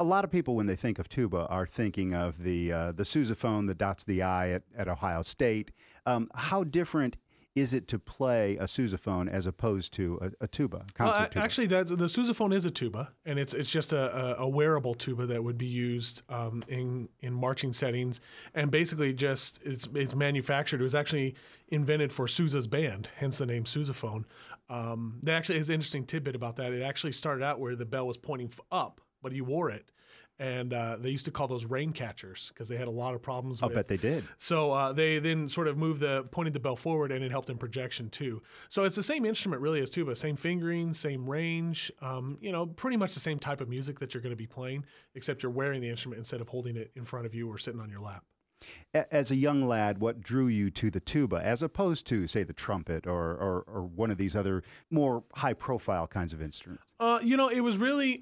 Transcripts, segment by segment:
A lot of people, when they think of tuba, are thinking of the sousaphone that dots the I at Ohio State. How different is it to play a sousaphone as opposed to a tuba, concert tuba? Actually, the sousaphone is a tuba, and it's just a wearable tuba that would be used in marching settings, and basically just it's manufactured. It was actually invented for Sousa's band, hence the name sousaphone. That actually is an interesting tidbit about that. It actually started out where the bell was pointing up, but he wore it. And they used to call those rain catchers because they had a lot of problems with. I'll bet they did. So they then sort of pointed the bell forward, and it helped in projection too. So it's the same instrument really as tuba, same fingering, same range, pretty much the same type of music that you're going to be playing, except you're wearing the instrument instead of holding it in front of you or sitting on your lap. As a young lad, what drew you to the tuba as opposed to, say, the trumpet or one of these other more high-profile kinds of instruments? It was really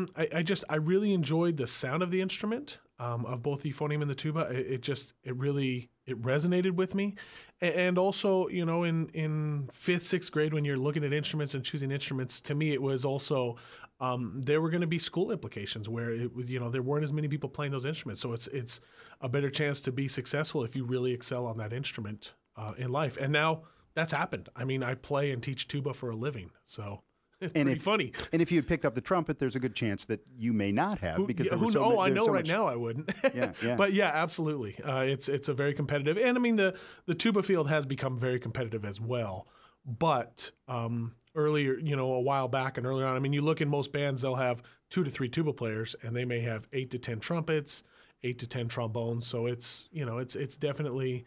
I really enjoyed the sound of the instrument of both the euphonium and the tuba. It really resonated with me, and also in fifth, sixth grade when you're looking at instruments and choosing instruments, to me it was also there were going to be school implications where there weren't as many people playing those instruments, so it's a better chance to be successful if you really excel on that instrument in life. And now that's happened. I mean, I play and teach tuba for a living, so. It's pretty funny. And if you had picked up the trumpet, there's a good chance that you may not have because I know right now I wouldn't. Yeah. But yeah, absolutely. It's a very competitive, and I mean the tuba field has become very competitive as well. But earlier, a while back and earlier on, I mean, you look in most bands, they'll have 2 to 3 tuba players, and they may have 8 to 10 trumpets, 8 to 10 trombones. So it's definitely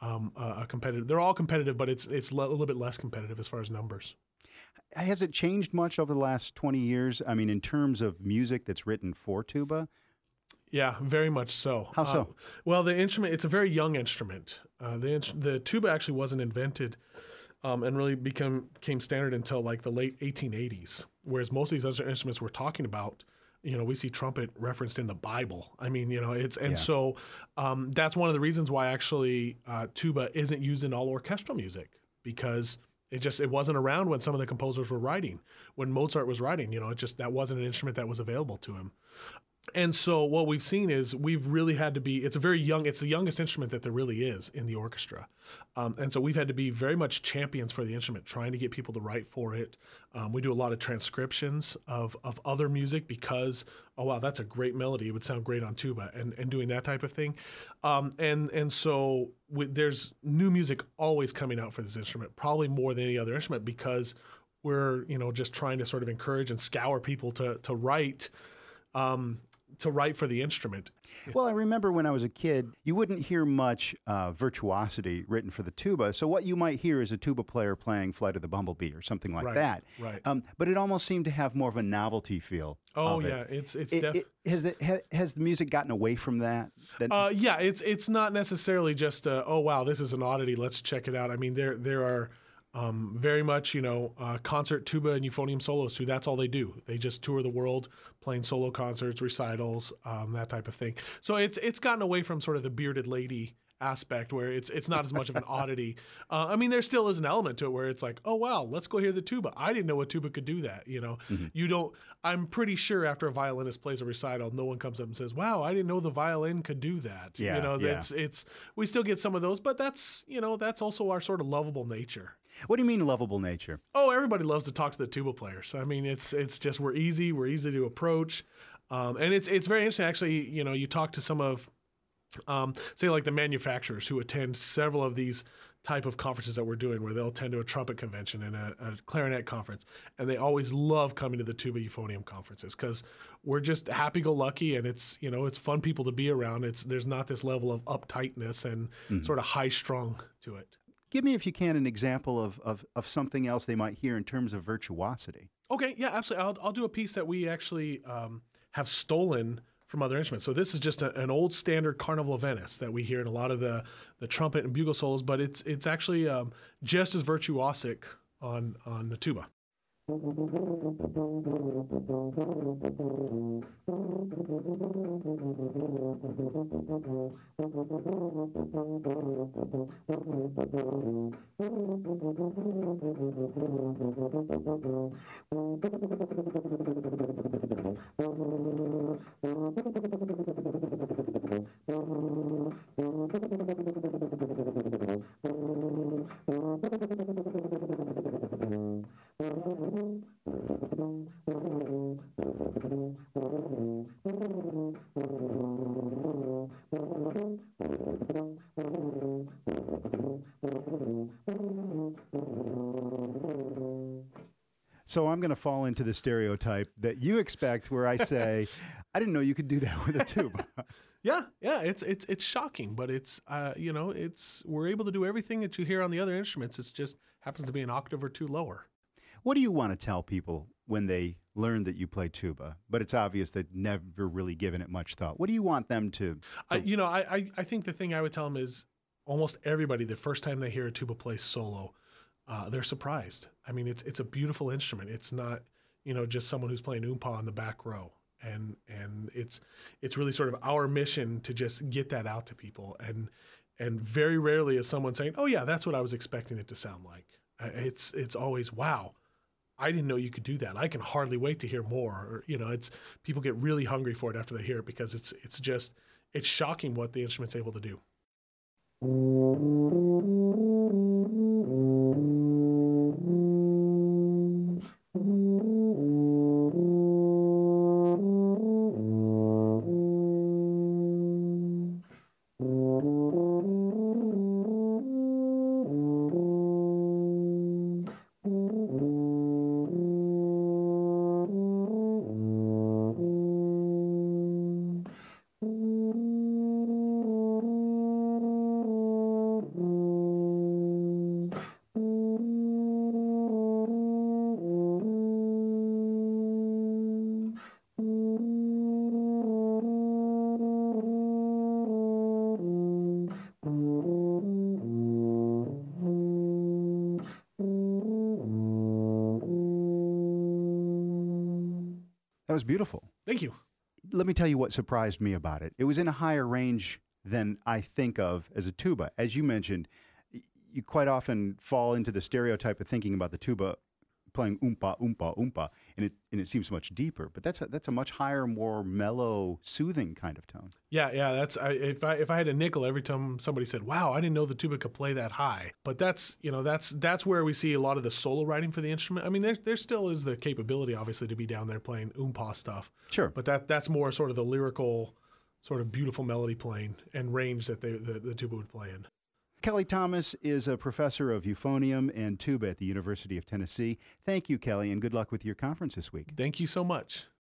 a competitive. They're all competitive, but it's a little bit less competitive as far as numbers. Has it changed much over the last 20 years? I mean, in terms of music that's written for tuba? Yeah, very much so. How so? Well, the instrument, it's a very young instrument. The tuba actually wasn't invented and really became standard until like the late 1880s, whereas most of these other instruments we're talking about, we see trumpet referenced in the Bible. I mean, so that's one of the reasons why actually tuba isn't used in all orchestral music, because it wasn't around when some of the composers were writing. When Mozart was writing, that wasn't an instrument that was available to him. And so what we've seen is we've really had to be, it's the youngest instrument that there really is in the orchestra. And so we've had to be very much champions for the instrument, trying to get people to write for it. We do a lot of transcriptions of other music because, oh, wow, that's a great melody. It would sound great on tuba, and doing that type of thing. And so there's new music always coming out for this instrument, probably more than any other instrument, because we're, just trying to sort of encourage and scour people to write for the instrument. Well, I remember when I was a kid, you wouldn't hear much virtuosity written for the tuba. So what you might hear is a tuba player playing Flight of the Bumblebee or something like that. Right. But it almost seemed to have more of a novelty feel. Oh, yeah. Has the music gotten away from that? Yeah, it's not necessarily just, oh, wow, this is an oddity, let's check it out. I mean, there are very much, concert tuba and euphonium soloists who that's all they do. They just tour the world playing solo concerts, recitals, that type of thing. So it's gotten away from sort of the bearded lady aspect where it's not as much of an oddity. I mean, there still is an element to it where it's like, oh, wow, let's go hear the tuba. I didn't know a tuba could do that. Mm-hmm. I'm pretty sure after a violinist plays a recital, no one comes up and says, wow, I didn't know the violin could do that. Yeah, we still get some of those, but that's also our sort of lovable nature. What do you mean lovable nature? Oh, everybody loves to talk to the tuba players. I mean, it's just we're easy to approach, and it's very interesting actually. You talk to some of, say like the manufacturers who attend several of these type of conferences that we're doing, where they'll attend to a trumpet convention and a clarinet conference, and they always love coming to the tuba euphonium conferences because we're just happy-go-lucky, and it's fun people to be around. There's not this level of uptightness and sort of high-strung to it. Give me, if you can, an example of something else they might hear in terms of virtuosity. Okay, yeah, absolutely. I'll do a piece that we actually have stolen from other instruments. So this is just an old standard Carnival of Venice that we hear in a lot of the trumpet and bugle solos, but it's actually just as virtuosic on the tuba. So I'm going to fall into the stereotype that you expect, where I say, "I didn't know you could do that with a tuba." Yeah, it's shocking, but it's we're able to do everything that you hear on the other instruments. It just happens to be an octave or two lower. What do you want to tell people when they learn that you play tuba, but it's obvious they've never really given it much thought? What do you want them to? I think the thing I would tell them is almost everybody, the first time they hear a tuba play solo, they're surprised. I mean, it's a beautiful instrument. It's not, just someone who's playing oompa on the back row. And it's really sort of our mission to just get that out to people. And very rarely is someone saying, "Oh yeah, that's what I was expecting it to sound like." It's always, "Wow, I didn't know you could do that. I can hardly wait to hear more." Or, it's people get really hungry for it after they hear it, because it's shocking what the instrument's able to do. That was beautiful. Thank you. Let me tell you what surprised me about it. It was in a higher range than I think of as a tuba. As you mentioned, you quite often fall into the stereotype of thinking about the tuba playing oompa, oompa, oompa, and it seems much deeper. But that's a much higher, more mellow, soothing kind of tone. Yeah. If I had a nickel every time somebody said, "Wow, I didn't know the tuba could play that high." But that's where we see a lot of the solo writing for the instrument. I mean, there still is the capability, obviously, to be down there playing oompa stuff. Sure. But that's more sort of the lyrical, sort of beautiful melody playing and range that the tuba would play in. Kelly Thomas is a professor of euphonium and tuba at the University of Tennessee. Thank you, Kelly, and good luck with your conference this week. Thank you so much.